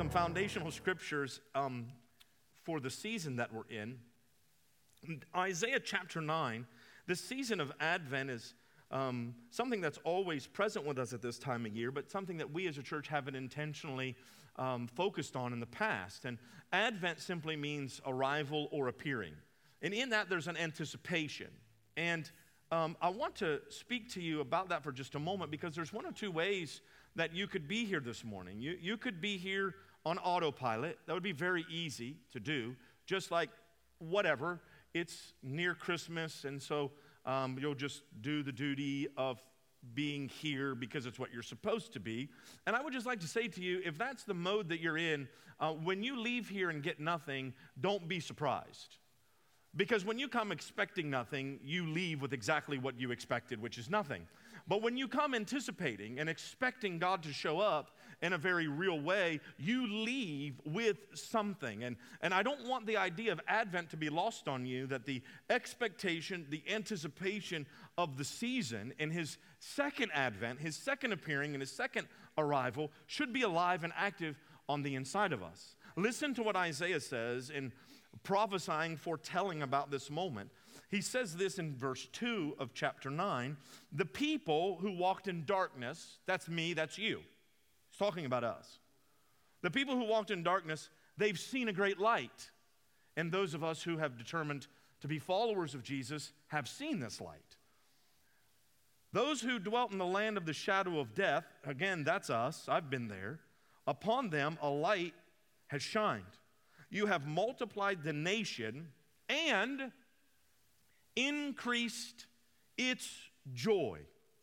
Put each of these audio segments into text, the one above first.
some foundational scriptures for the season that we're in. Isaiah chapter 9, the season of Advent is something that's always present with us at this time of year, but something that we as a church haven't intentionally focused on in the past. And Advent simply means arrival or appearing. And in that, there's an anticipation. And I want to speak to you about that for just a moment, because there's one or two ways that you could be here this morning. You could be here on autopilot. That would be very easy to do, just like whatever. It's near Christmas, and so you'll just do the duty of being here because it's what you're supposed to be. And I would just like to say to you, if that's the mode that you're in, when you leave here and get nothing, don't be surprised. Because when you come expecting nothing, you leave with exactly what you expected, which is nothing. But when you come anticipating and expecting God to show up in a very real way, you leave with something. And I don't want the idea of Advent to be lost on you, that the expectation, the anticipation of the season in his second advent, his second appearing, and his second arrival should be alive and active on the inside of us. Listen to what Isaiah says in prophesying, foretelling about this moment. He says this in verse 2 of chapter 9, the people who walked in darkness, that's me, that's you. He's talking about us. The people who walked in darkness, they've seen a great light. And those of us who have determined to be followers of Jesus have seen this light. Those who dwelt in the land of the shadow of death, again, that's us, I've been there. Upon them a light has shined. You have multiplied the nation and increased its joy.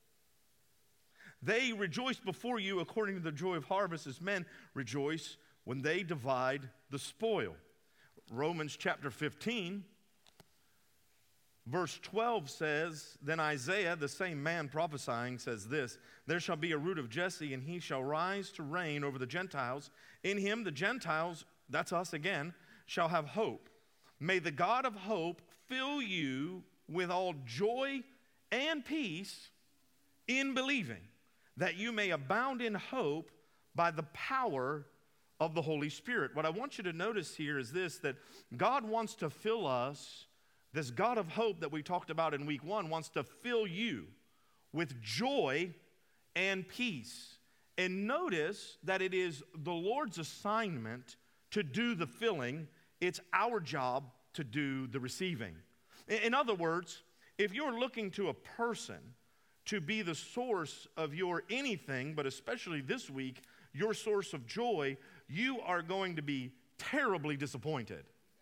They rejoice before you according to the joy of harvest, as men rejoice when they divide the spoil. Romans chapter 15, verse 12 says, then Isaiah, the same man prophesying, says this, there shall be a root of Jesse, and he shall rise to reign over the Gentiles. In him the Gentiles, that's us again, shall have hope. May the God of hope fill you with all joy and peace in believing, that you may abound in hope by the power of the Holy Spirit. What I want you to notice here is this, that God wants to fill us, this God of hope that we talked about in week 1 wants to fill you with joy and peace. And notice that it is the Lord's assignment to do the filling. It's our job to do the receiving. In other words, if you're looking to a person to be the source of your anything, but especially this week, your source of joy, you are going to be terribly disappointed.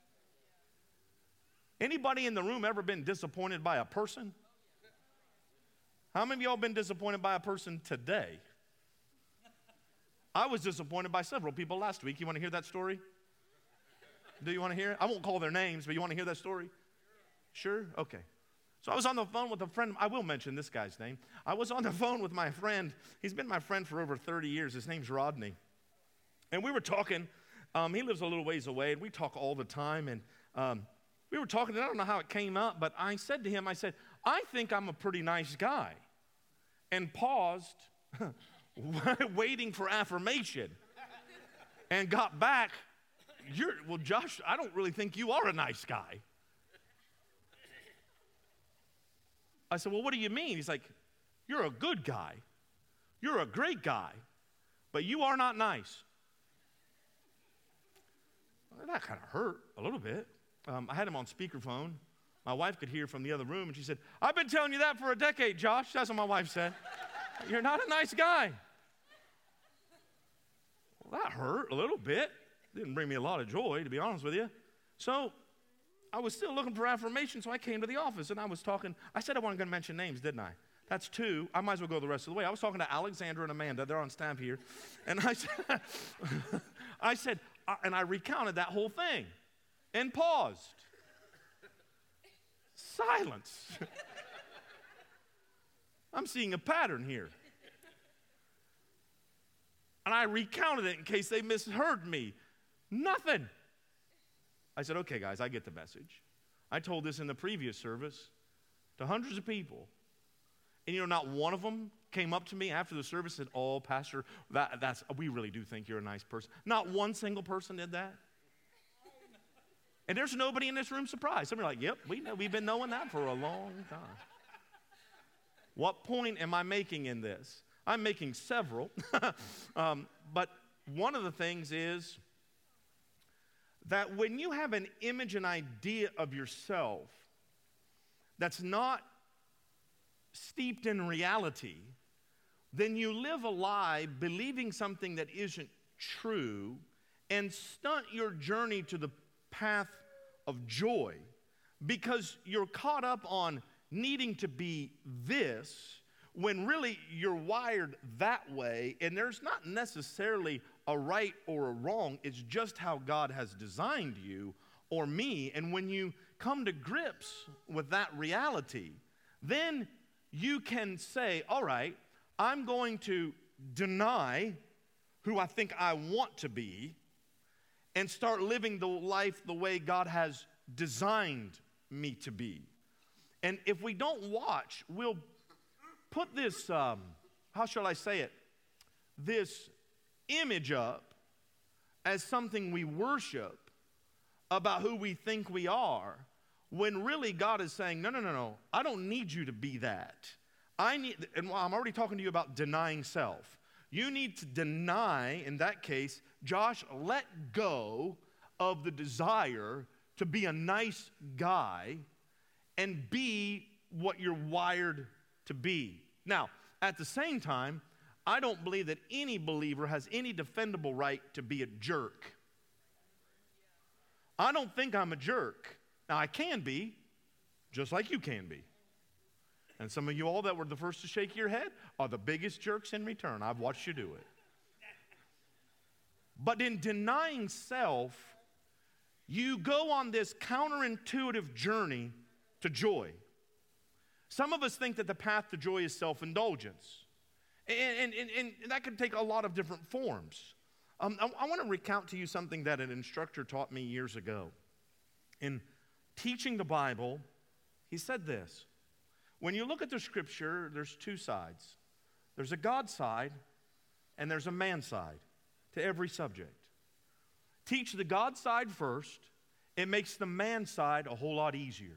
Anybody in the room ever been disappointed by a person? How many of y'all been disappointed by a person today? I was disappointed by several people last week. You want to hear that story? Do you want to hear it? I won't call their names, but you want to hear that story? Sure? Okay. So I was on the phone with a friend. I will mention this guy's name. I was on the phone with my friend. He's been my friend for over 30 years. His name's Rodney. And we were talking. He lives a little ways away, and we talk all the time. And we were talking, and I don't know how it came up, but I said to him, I think I'm a pretty nice guy. And paused, waiting for affirmation. And got back, well, Josh, I don't really think you are a nice guy. I said, well, what do you mean? He's like, you're a good guy. You're a great guy, but you are not nice. Well, that kind of hurt a little bit. I had him on speakerphone. My wife could hear from the other room, and she said, I've been telling you that for a decade, Josh. That's what my wife said. You're not a nice guy. Well, that hurt a little bit. Didn't bring me a lot of joy, to be honest with you. So I was still looking for affirmation, so I came to the office, and I was talking. I said I wasn't going to mention names, didn't I? That's 2. I might as well go the rest of the way. I was talking to Alexandra and Amanda. They're on staff here. And I said, and I recounted that whole thing and paused. Silence. I'm seeing a pattern here. And I recounted it in case they misheard me. Nothing. I said, okay, guys, I get the message. I told this in the previous service to hundreds of people. And not one of them came up to me after the service and said, oh, Pastor, we really do think you're a nice person. Not one single person did that. And there's nobody in this room surprised. Some are like, yep, we've been knowing that for a long time. What point am I making in this? I'm making several. But one of the things is that when you have an image and idea of yourself that's not steeped in reality, then you live a lie believing something that isn't true and stunt your journey to the path of joy because you're caught up on needing to be this when really you're wired that way, and there's not necessarily a right or a wrong. It's just how God has designed you or me. And when you come to grips with that reality, then you can say, all right, I'm going to deny who I think I want to be and start living the life the way God has designed me to be. And if we don't watch, we'll put this, how shall I say it, this image up as something we worship about who we think we are, when really God is saying, no, I don't need you to be that. And I'm already talking to you about denying self. You need to deny, in that case, Josh, let go of the desire to be a nice guy and be what you're wired to be. Now, at the same time, I don't believe that any believer has any defendable right to be a jerk. I don't think I'm a jerk. Now, I can be, just like you can be. And some of you all that were the first to shake your head are the biggest jerks in return. I've watched you do it. But in denying self, you go on this counterintuitive journey to joy. Some of us think that the path to joy is self-indulgence. And that can take a lot of different forms. I want to recount to you something that an instructor taught me years ago. In teaching the Bible, he said this: when you look at the scripture, there's two sides. There's a God side and there's a man side to every subject. Teach the God side first. It makes the man side a whole lot easier.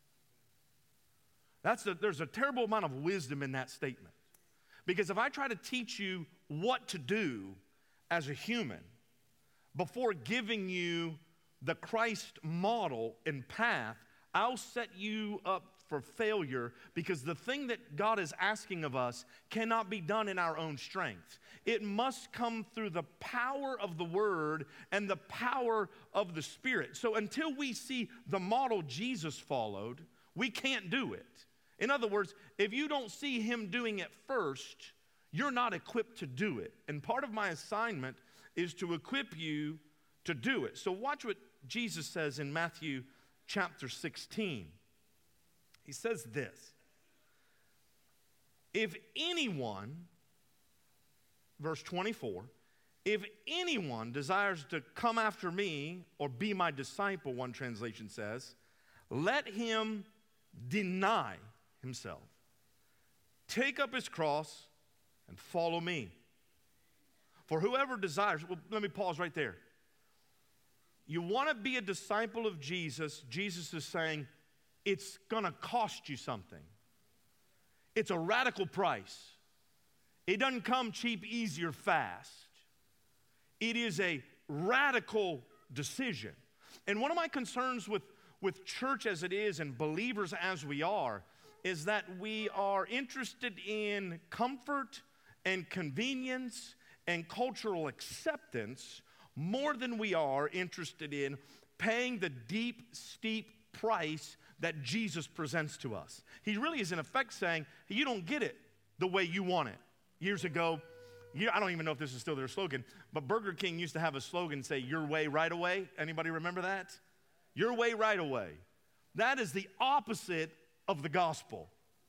There's a terrible amount of wisdom in that statement. Because if I try to teach you what to do as a human before giving you the Christ model and path, I'll set you up for failure, because the thing that God is asking of us cannot be done in our own strength. It must come through the power of the Word and the power of the Spirit. So until we see the model Jesus followed, we can't do it. In other words, if you don't see Him doing it first, you're not equipped to do it. And part of my assignment is to equip you to do it. So watch what Jesus says in Matthew chapter 16. He says this: if anyone, verse 24, if anyone desires to come after me or be my disciple, one translation says, let him deny himself, take up his cross, and follow me. For whoever desires, well, let me pause right there. You want to be a disciple of Jesus, Jesus is saying, it's going to cost you something. It's a radical price. It doesn't come cheap, easy, or fast. It is a radical decision. And one of my concerns with church as it is and believers as we are is that we are interested in comfort and convenience and cultural acceptance more than we are interested in paying the deep, steep price that Jesus presents to us. He really is in effect saying, hey, you don't get it the way you want it. Years ago, I don't even know if this is still their slogan, but Burger King used to have a slogan say, your way right away. Anybody remember that? Your way right away. That is the opposite of the gospel.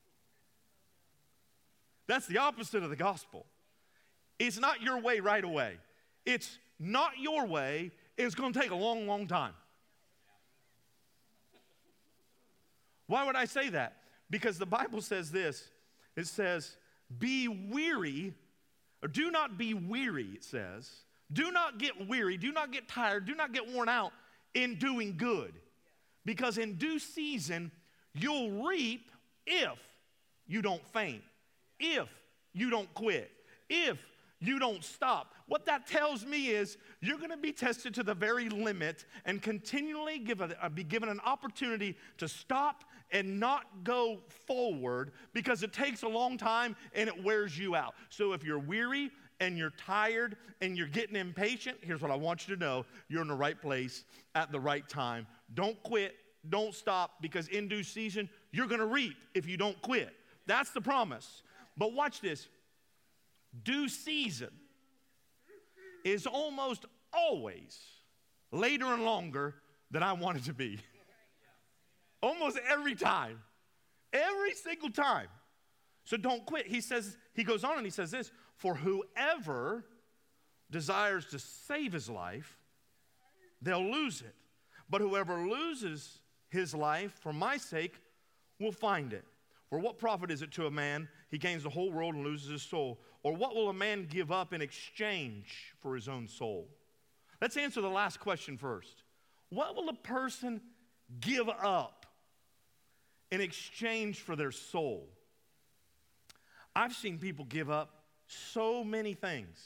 That's the opposite of the gospel. It's not your way right away. It's not your way. It's going to take a long, long time. Why would I say that? Because the Bible says this: it says, be weary, or do not be weary, it says. Do not get weary, do not get tired, do not get worn out in doing good. Because in due season, you'll reap if you don't faint, if you don't quit, if you don't stop. What that tells me is you're going to be tested to the very limit and continually be given an opportunity to stop and not go forward, because it takes a long time and it wears you out. So if you're weary and you're tired and you're getting impatient, here's what I want you to know. You're in the right place at the right time. Don't quit. Don't stop, because in due season, you're going to reap if you don't quit. That's the promise. But watch this. Due season is almost always later and longer than I want it to be. Almost every time. Every single time. So don't quit. He goes on and he says this, for whoever desires to save his life, they'll lose it. But whoever loses his life for my sake will find it. For what profit is it to a man he gains the whole world and loses his soul? Or what will a man give up in exchange for his own soul? Let's answer the last question first. What will a person give up in exchange for their soul? I've seen people give up so many things.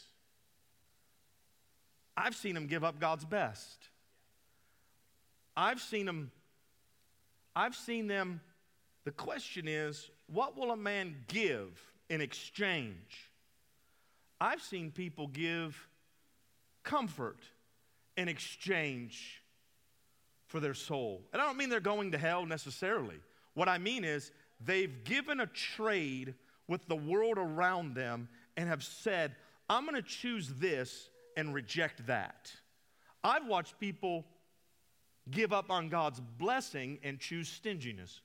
I've seen them give up God's best. I've seen them, the question is, what will a man give in exchange? I've seen people give comfort in exchange for their soul. And I don't mean they're going to hell necessarily. What I mean is they've given a trade with the world around them and have said, I'm going to choose this and reject that. I've watched people give up on God's blessing and choose stinginess.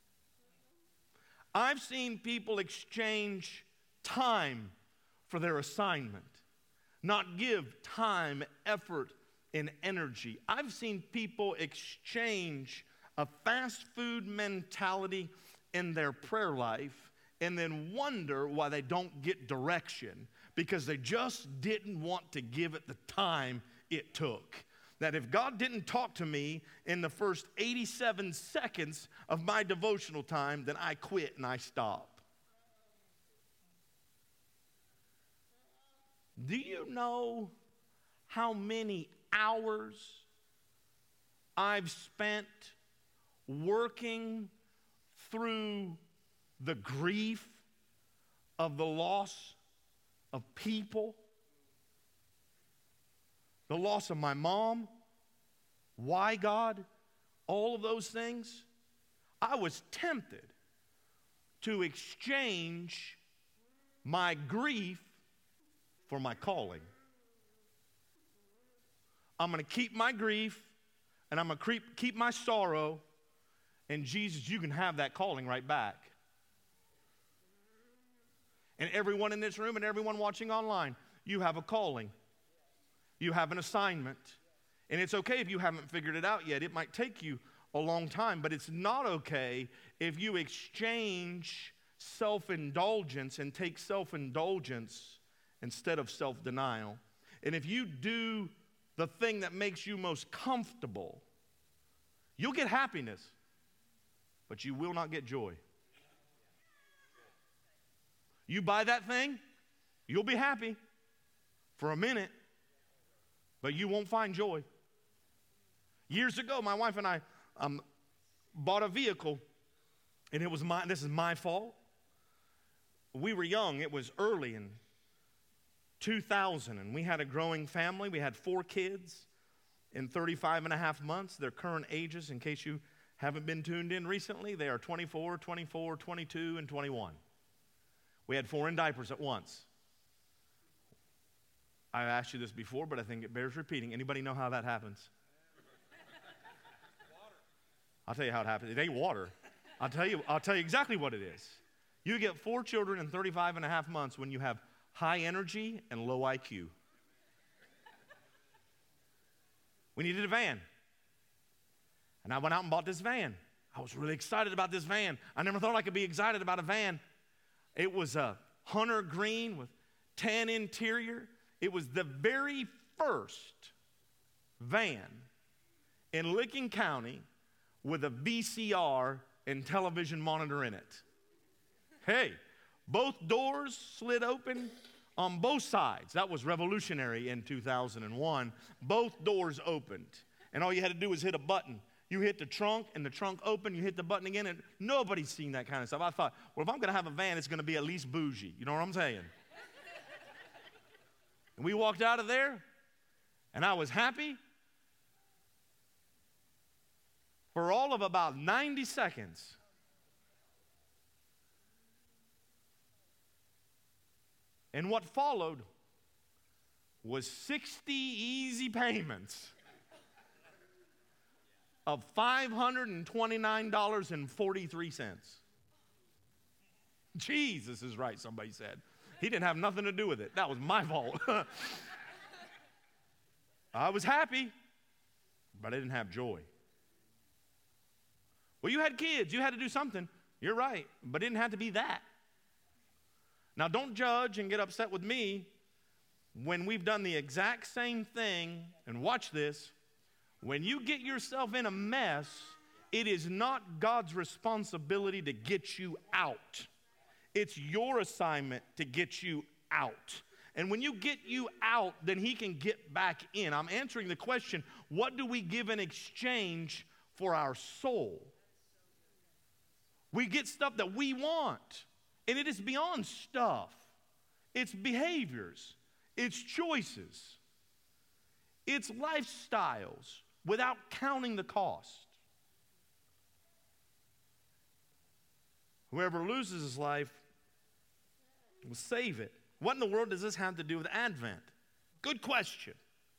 I've seen people exchange time for their assignment, not give time, effort, and energy. I've seen people exchange a fast food mentality in their prayer life and then wonder why they don't get direction, because they just didn't want to give it the time it took. That if God didn't talk to me in the first 87 seconds of my devotional time, then I quit and I stop. Do you know how many hours I've spent working through the grief of the loss of people? The loss of my mom. Why, God? All of those things. I was tempted to exchange my grief for my calling. I'm going to keep my grief and I'm going to keep my sorrow, and Jesus, you can have that calling right back. And everyone in this room and everyone watching online, you have a calling. You have an assignment. And it's okay if you haven't figured it out yet. It might take you a long time, but it's not okay if you exchange self-indulgence and take self-indulgence instead of self-denial. And if you do the thing that makes you most comfortable, you'll get happiness, but you will not get joy. You buy that thing, you'll be happy for a minute, but you won't find joy. Years ago, my wife and I bought a vehicle, and this is my fault. We were young. It was early in 2000, and we had a growing family. We had 4 kids in 35 and a half months. Their current ages, in case you haven't been tuned in recently, they are 24, 24, 22, and 21. We had 4 in diapers at once. I've asked you this before, but I think it bears repeating. Anybody know how that happens? I'll tell you how it happens. It ain't water. I'll tell you exactly what it is. You get 4 children in 35 and a half months when you have high energy and low IQ. We needed a van. And I went out and bought this van. I was really excited about this van. I never thought I could be excited about a van. It was a hunter green with tan interior. It was the very first van in Licking County with a VCR and television monitor in it. Hey, both doors slid open on both sides. That was revolutionary in 2001. Both doors opened, and all you had to do was hit a button. You hit the trunk, and the trunk opened. You hit the button again, and nobody's seen that kind of stuff. I thought, well, if I'm going to have a van, it's going to be at least bougie. You know what I'm saying? And we walked out of there, and I was happy for all of about 90 seconds. And what followed was 60 easy payments of $529.43. Jesus is right, somebody said. He didn't have nothing to do with it. That was my fault. I was happy, but I didn't have joy. Well, you had kids. You had to do something. You're right, but it didn't have to be that. Now, don't judge and get upset with me when we've done the exact same thing, and watch this. When you get yourself in a mess, it is not God's responsibility to get you out. It's your assignment to get you out. And when you get you out, then He can get back in. I'm answering the question, what do we give in exchange for our soul? We get stuff that we want. And it is beyond stuff. It's behaviors. It's choices. It's lifestyles without counting the cost. Whoever loses his life will save it. What in the world does this have to do with Advent? Good question.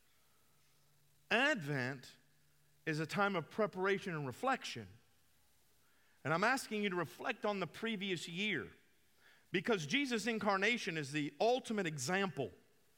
Advent is a time of preparation and reflection. And I'm asking you to reflect on the previous year. Because Jesus' incarnation is the ultimate example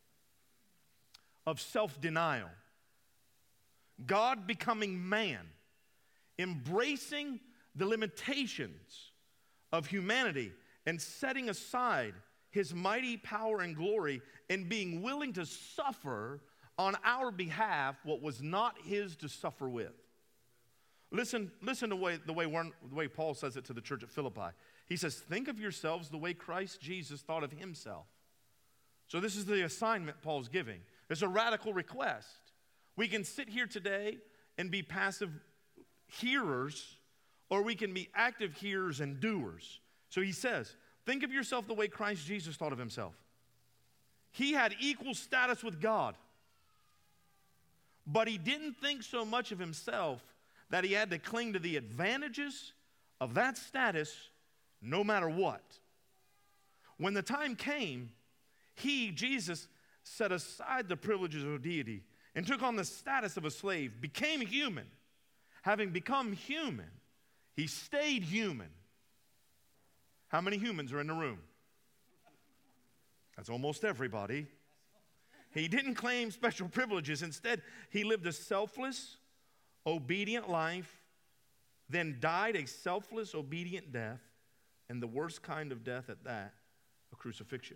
of self-denial. God becoming man, embracing the limitations of humanity and setting aside His mighty power and glory and being willing to suffer on our behalf what was not His to suffer with. Listen to the way Paul says it to the church at Philippi. He says, think of yourselves the way Christ Jesus thought of Himself. So this is the assignment Paul's giving. It's a radical request. We can sit here today and be passive hearers, or we can be active hearers and doers. So he says, think of yourself the way Christ Jesus thought of Himself. He had equal status with God, but He didn't think so much of Himself that He had to cling to the advantages of that status no matter what. When the time came, He, Jesus, set aside the privileges of deity and took on the status of a slave, became human. Having become human, He stayed human. How many humans are in the room? That's almost everybody. He didn't claim special privileges. Instead, He lived a selfless, obedient life, then died a selfless, obedient death, and the worst kind of death at that, a crucifixion.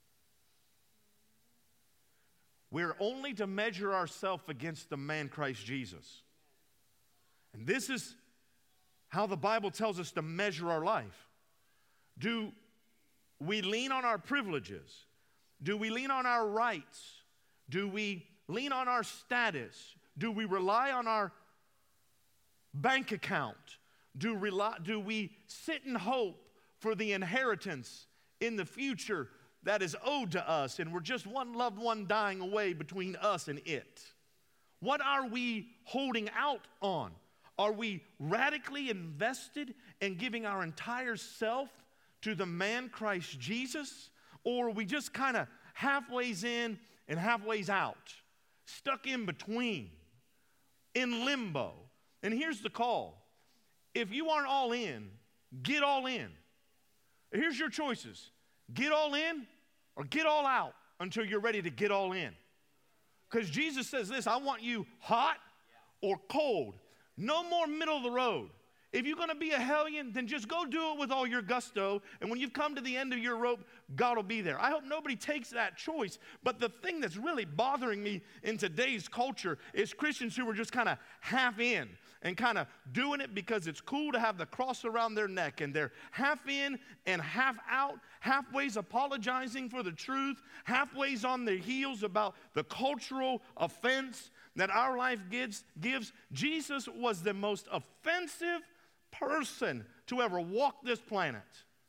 We're only to measure ourselves against the man Christ Jesus. And this is how the Bible tells us to measure our life. Do we lean on our privileges? Do we lean on our rights? Do we lean on our status? Do we rely on our bank account? Do we sit in hope for the inheritance in the future that is owed to us, and we're just one loved one dying away between us and it? What are we holding out on? Are we radically invested in giving our entire self to the man Christ Jesus? Or are we just kind of halfways in and halfways out, stuck in between, in limbo? And here's the call. If you aren't all in, get all in. Here's your choices. Get all in or get all out until you're ready to get all in. Because Jesus says this, I want you hot or cold. No more middle of the road. If you're going to be a hellion, then just go do it with all your gusto. And when you've come to the end of your rope, God will be there. I hope nobody takes that choice. But the thing that's really bothering me in today's culture is Christians who are just kind of half in and kind of doing it because it's cool to have the cross around their neck. And they're half in and half out, halfways apologizing for the truth, halfways on their heels about the cultural offense that our life gives. Jesus was the most offensive person to ever walk this planet.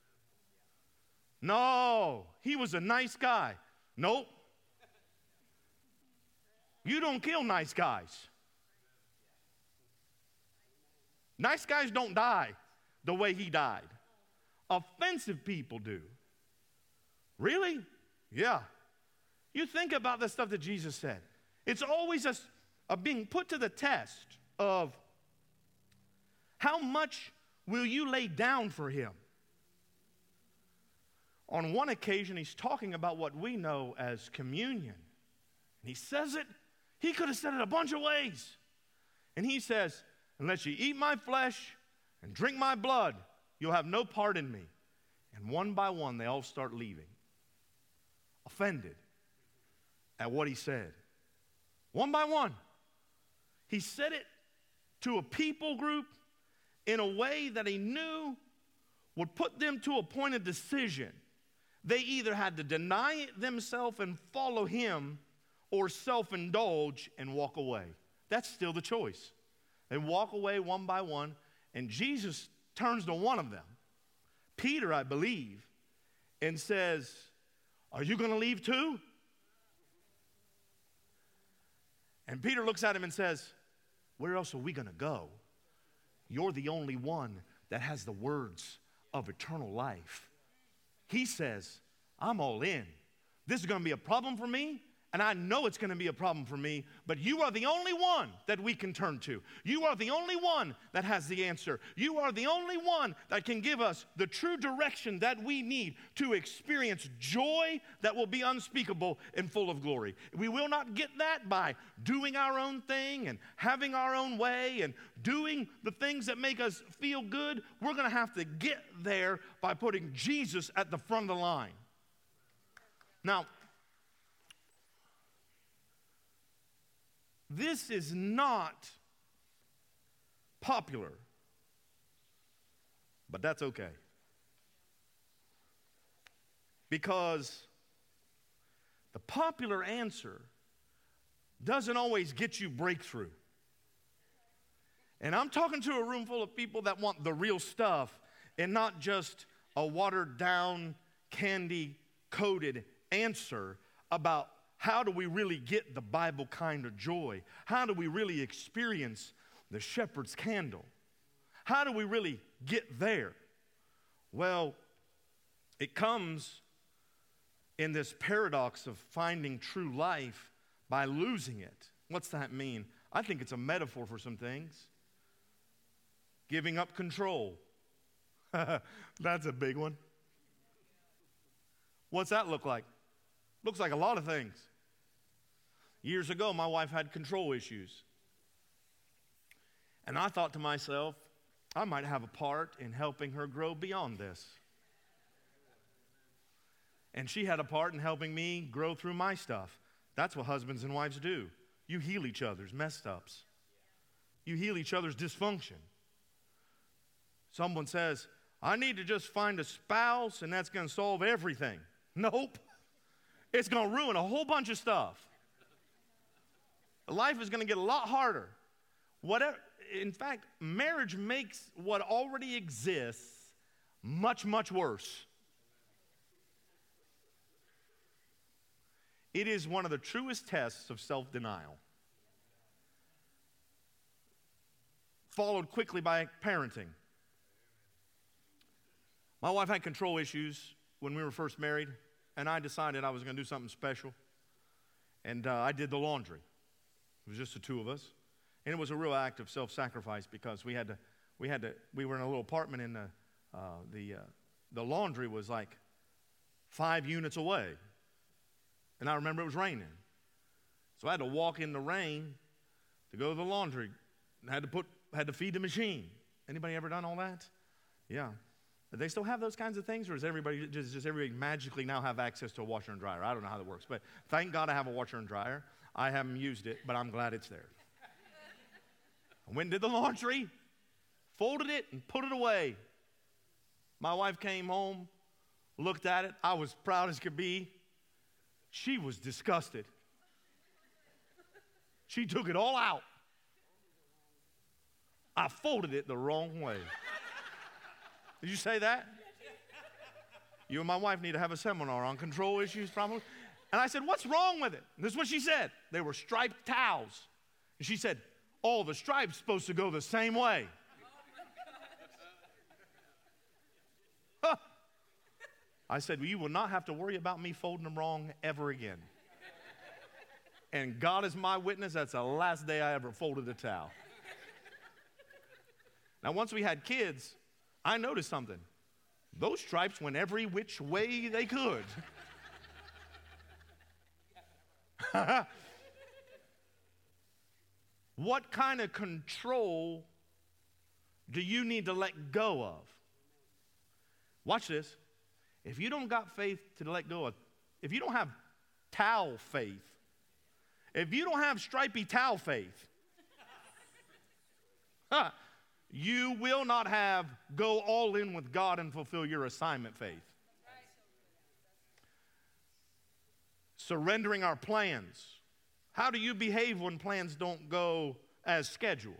No, he was a nice guy. Nope. You don't kill nice guys. Nice guys don't die the way he died. Offensive people do. Really? Yeah. You think about the stuff that Jesus said. It's always a being put to the test of how much will you lay down for him? On one occasion, he's talking about what we know as communion. And he says it, he could have said it a bunch of ways. And he says, unless you eat my flesh and drink my blood, you'll have no part in me. And one by one, they all start leaving, offended at what he said. One by one. He said it to a people group in a way that he knew would put them to a point of decision. They either had to deny themselves and follow him or self-indulge and walk away. That's still the choice. They walk away one by one, and Jesus turns to one of them, Peter, I believe, and says, are you going to leave too? And Peter looks at him and says, where else are we going to go? You're the only one that has the words of eternal life. He says, I'm all in. This is going to be a problem for me, and I know it's going to be a problem for me, but you are the only one that we can turn to. You are the only one that has the answer. You are the only one that can give us the true direction that we need to experience joy that will be unspeakable and full of glory. We will not get that by doing our own thing and having our own way and doing the things that make us feel good. We're going to have to get there by putting Jesus at the front of the line. Now, this is not popular, but that's okay. Because the popular answer doesn't always get you breakthrough. And I'm talking to a room full of people that want the real stuff and not just a watered down, candy-coated answer about how do we really get the Bible kind of joy? How do we really experience the shepherd's candle? How do we really get there? Well, it comes in this paradox of finding true life by losing it. What's that mean? I think it's a metaphor for some things. Giving up control. That's a big one. What's that look like? Looks like a lot of things. Years ago, my wife had control issues. And I thought to myself, I might have a part in helping her grow beyond this. And she had a part in helping me grow through my stuff. That's what husbands and wives do. You heal each other's messed ups. You heal each other's dysfunction. Someone says, I need to just find a spouse and that's going to solve everything. Nope. It's going to ruin a whole bunch of stuff. Life is going to get a lot harder. In fact, marriage makes what already exists much, much worse. It is one of the truest tests of self-denial, followed quickly by parenting. My wife had control issues when we were first married, and I decided I was going to do something special, and I did the laundry. It was just the two of us, and it was a real act of self-sacrifice because we were in a little apartment, and the laundry was like 5 units away, and I remember it was raining, so I had to walk in the rain to go to the laundry, and had to feed the machine, Anybody ever done all that? Yeah. Do they still have those kinds of things, or does everybody magically now have access to a washer and dryer? I don't know how that works, but thank God I have a washer and dryer. I haven't used it, but I'm glad it's there. I went and did the laundry, folded it, and put it away. My wife came home, looked at it. I was proud as could be. She was disgusted. She took it all out. I folded it the wrong way. Did you say that? You and my wife need to have a seminar on control issues, probably. And I said, what's wrong with it? And this is what she said. They were striped towels. And she said, oh, the stripe's supposed to go the same way. Huh. I said, well, you will not have to worry about me folding them wrong ever again. And God is my witness, that's the last day I ever folded a towel. Now, once we had kids, I noticed something. Those stripes went every which way they could. What kind of control do you need to let go of? Watch this. If you don't got faith to let go of, if you don't have towel faith, if you don't have stripy towel faith, you will not have go all in with God and fulfill your assignment faith. Surrendering our plans. How do you behave when plans don't go as scheduled?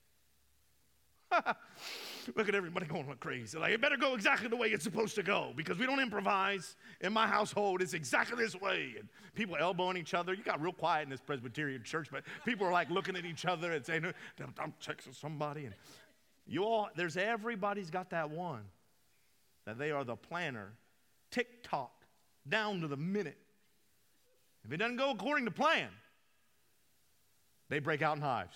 Look at everybody going like crazy. Like, it better go exactly the way it's supposed to go because we don't improvise. In my household, it's exactly this way. And people elbowing each other. You got real quiet in this Presbyterian church, but people are like looking at each other and saying, I'm texting somebody. And everybody's got that one, that they are the planner, tick-tock, down to the minute. If it doesn't go according to plan, they break out in hives.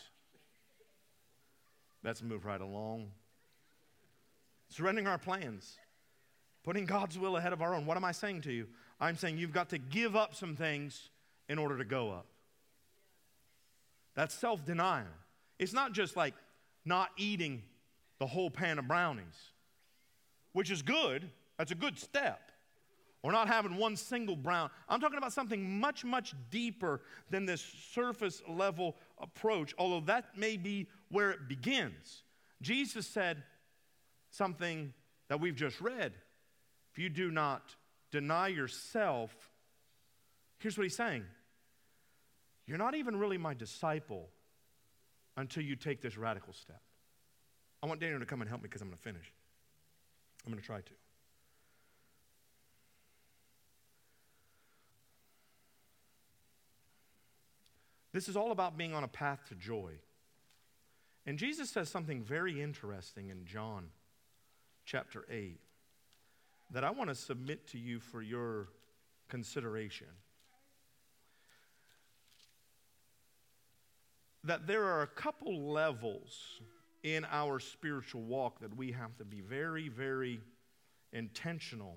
Let's move right along. Surrendering our plans, putting God's will ahead of our own. What am I saying to you? I'm saying you've got to give up some things in order to go up. That's self-denial. It's not just like not eating the whole pan of brownies, which is good. That's a good step. Or not having one single brown. I'm talking about something much, much deeper than this surface level approach, although that may be where it begins. Jesus said something that we've just read. If you do not deny yourself, here's what he's saying. You're not even really my disciple until you take this radical step. I want Daniel to come and help me because I'm going to finish. I'm going to try to. This is all about being on a path to joy. And Jesus says something very interesting in John chapter 8 that I want to submit to you for your consideration. That there are a couple levels in our spiritual walk that we have to be very, very intentional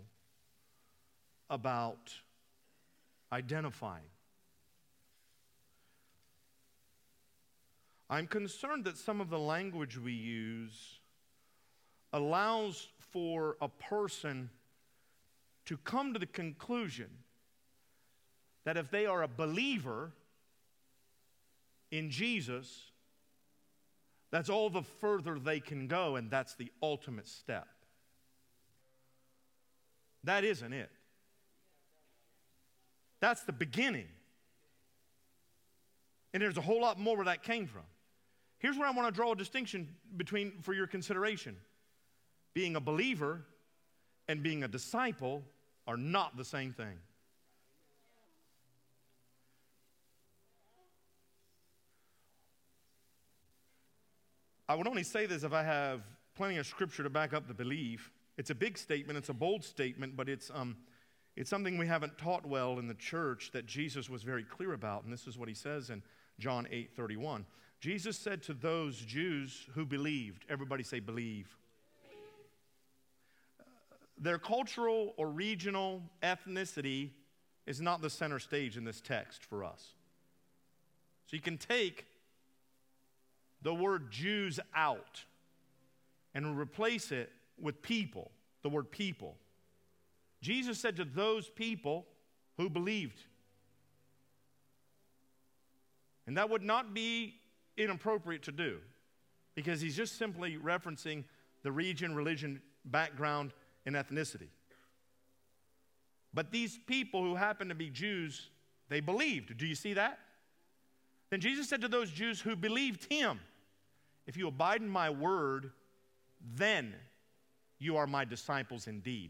about identifying. I'm concerned that some of the language we use allows for a person to come to the conclusion that if they are a believer in Jesus, that's all the further they can go, and that's the ultimate step. That isn't it. That's the beginning. And there's a whole lot more where that came from. Here's where I want to draw a distinction between for your consideration. Being a believer and being a disciple are not the same thing. I would only say this if I have plenty of scripture to back up the belief. It's a big statement, it's a bold statement, but it's something we haven't taught well in the church that Jesus was very clear about, and this is what he says in John 8:31. Jesus said to those Jews who believed, everybody say believe. Their cultural or regional ethnicity is not the center stage in this text for us. So you can take the word Jews out, and replace it with people, the word people. Jesus said to those people who believed. And that would not be inappropriate to do, because he's just simply referencing the region, religion, background, and ethnicity. But these people who happen to be Jews, they believed. Do you see that? Then Jesus said to those Jews who believed him, if you abide in my word, then you are my disciples indeed.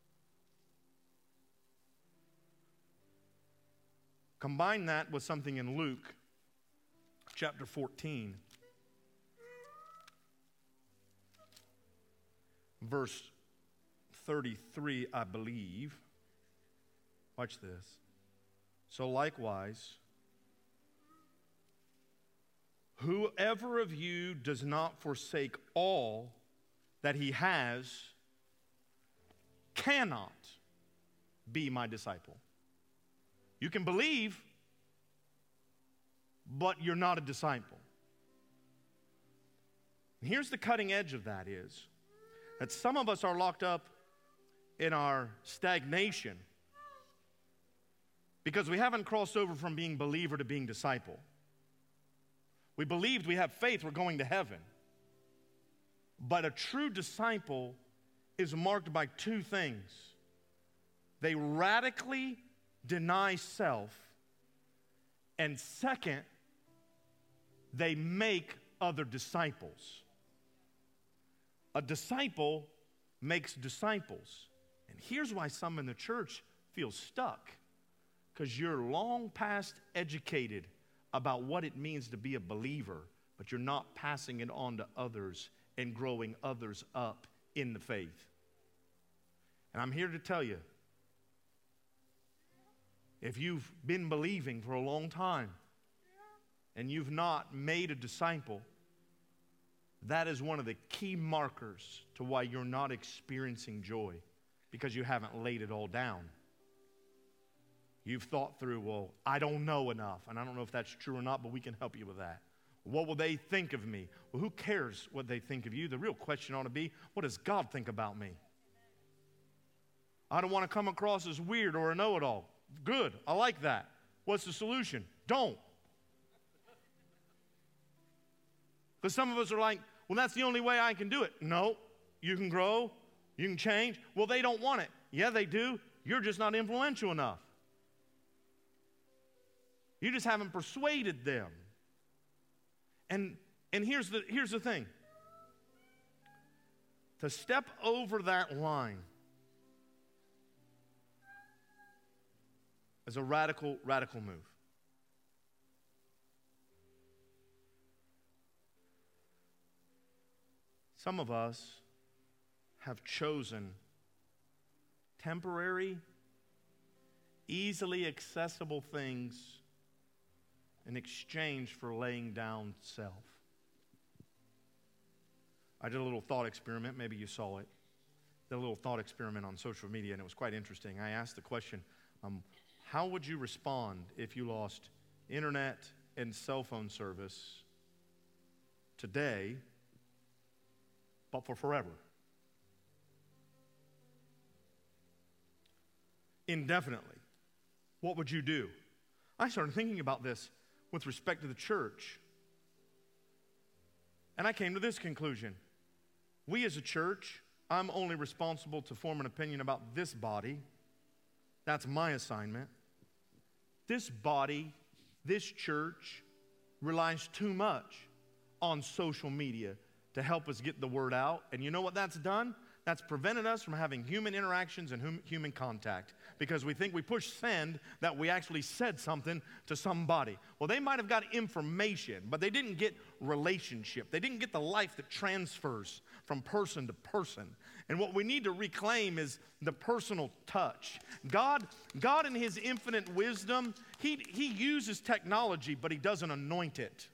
Combine that with something in Luke chapter 14, verse 33, I believe. Watch this. So likewise, whoever of you does not forsake all that he has cannot be my disciple. You can believe, but you're not a disciple. And here's the cutting edge of that is that some of us are locked up in our stagnation because we haven't crossed over from being believer to being disciple. We believed, we have faith, we're going to heaven. But a true disciple is marked by two things. They radically deny self, and second, they make other disciples. A disciple makes disciples. And here's why some in the church feel stuck. Because you're long past educated about what it means to be a believer, but you're not passing it on to others and growing others up in the faith. And I'm here to tell you, if you've been believing for a long time and you've not made a disciple, that is one of the key markers to why you're not experiencing joy, because you haven't laid it all down. You've thought through, well, I don't know enough, and I don't know if that's true or not, but we can help you with that. What will they think of me? Well, who cares what they think of you? The real question ought to be, what does God think about me? I don't want to come across as weird or a know-it-all. Good, I like that. What's the solution? Don't. Because some of us are like, well, that's the only way I can do it. No, you can grow, you can change. Well, they don't want it. Yeah, they do. You're just not influential enough. You just haven't persuaded them. And here's the thing. To step over that line is a radical move. Some of us have chosen temporary, easily accessible things in exchange for laying down self. I did a little thought experiment. Maybe you saw it. Did a little thought experiment on social media, and it was quite interesting. I asked the question, how would you respond if you lost internet and cell phone service today, but for forever? Indefinitely. What would you do? I started thinking about this with respect to the church. And I came to this conclusion. We as a church, I'm only responsible to form an opinion about this body. That's my assignment. This body, this church, relies too much on social media to help us get the word out. And you know what that's done? That's prevented us from having human interactions and human contact, because we think we push send that we actually said something to somebody. Well, they might have got information, but they didn't get relationship. They didn't get the life that transfers from person to person. And what we need to reclaim is the personal touch. God in his infinite wisdom, he uses technology, but he doesn't anoint it.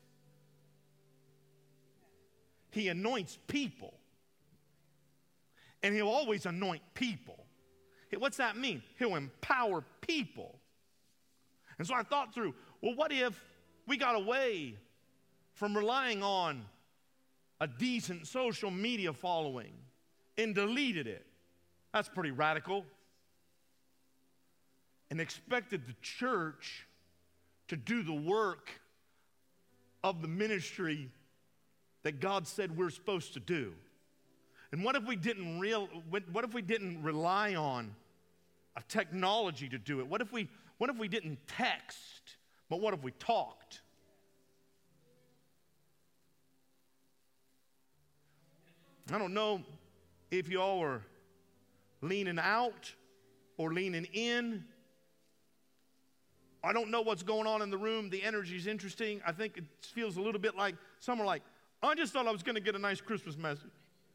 He anoints people. And he'll always anoint people. What's that mean? He'll empower people. And so I thought through, well, what if we got away from relying on a decent social media following and deleted it. That's pretty radical. And expected the church to do the work of the ministry that God said we're supposed to do. And what if we didn't rely on a technology to do it? What if we didn't text, but what if we talked? I don't know if y'all are leaning out or leaning in. I don't know what's going on in the room. The energy is interesting. I think it feels a little bit like some are like, I just thought I was going to get a nice Christmas message.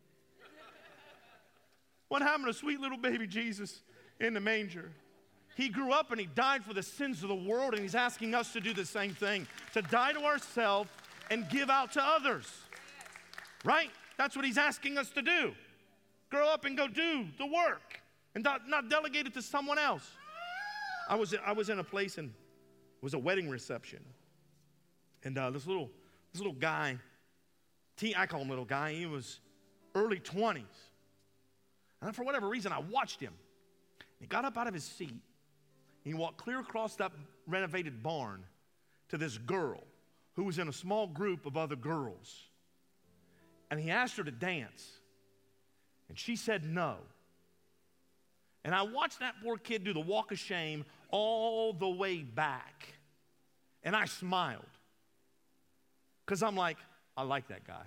What happened to sweet little baby Jesus in the manger? He grew up and he died for the sins of the world, and he's asking us to do the same thing, to die to ourselves and give out to others. Right? That's what he's asking us to do. Grow up and go do the work and not delegate it to someone else. I was in a place, and it was a wedding reception. And this little guy, I call him little guy, he was early 20s. And for whatever reason, I watched him. He got up out of his seat, and he walked clear across that renovated barn to this girl who was in a small group of other girls. And he asked her to dance, and she said no. And I watched that poor kid do the walk of shame all the way back. And I smiled, because I'm like, I like that guy.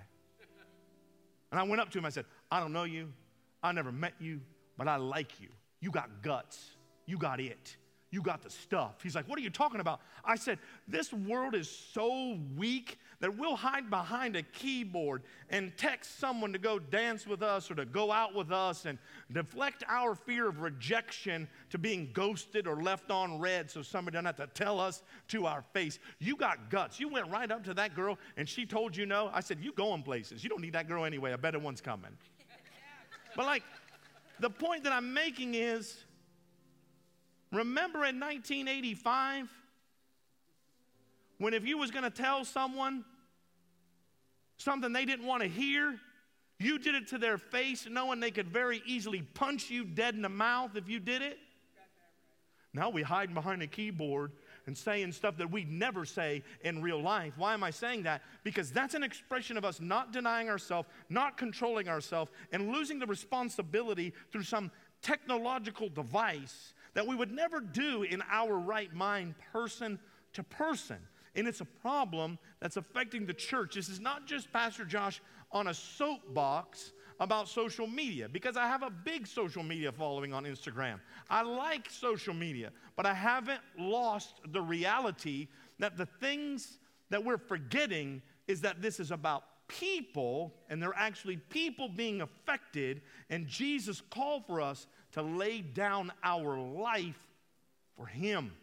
And I went up to him, I said, I don't know you, I never met you, but I like you. You got guts, you got it. You got the stuff. He's like, what are you talking about? I said, this world is so weak that we'll hide behind a keyboard and text someone to go dance with us or to go out with us and deflect our fear of rejection to being ghosted or left on red so somebody doesn't have to tell us to our face. You got guts. You went right up to that girl and she told you no. I said, you going places. You don't need that girl anyway. A better one's coming. But like, the point that I'm making is, remember in 1985, when if you was going to tell someone something they didn't want to hear, you did it to their face knowing they could very easily punch you dead in the mouth if you did it? Now we hide behind a keyboard and saying stuff that we'd never say in real life. Why am I saying that? Because that's an expression of us not denying ourselves, not controlling ourselves, and losing the responsibility through some technological device that we would never do in our right mind, person to person. And it's a problem that's affecting the church. This is not just Pastor Josh on a soapbox about social media, because I have a big social media following on Instagram. I like social media, but I haven't lost the reality that the things that we're forgetting is that this is about people, and they're actually people being affected, and Jesus called for us to lay down our life for him.